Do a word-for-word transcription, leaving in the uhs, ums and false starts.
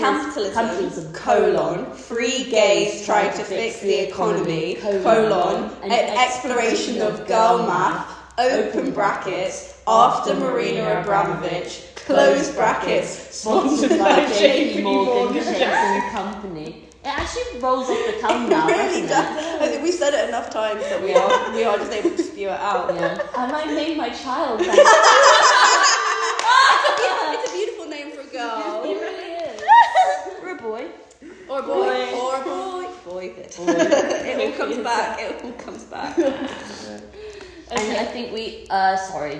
Capitalism, Capitalism, colon, free gays try to fix the economy, colon, an exploration of girl math, open brackets, after Marina Abramovich, close brackets, sponsored by J P Morgan Chase and Company. It actually rolls off the tongue now, It really doesn't does. it? I think we said it enough times that we are we are just able to spew it out. Yeah. And I named my child that. It's a beautiful name for a girl. It really is. Or a boy. Or a boy. Boy. Or a boy. Boy. Boy. It all comes back. It all comes back. And I think we, uh, sorry,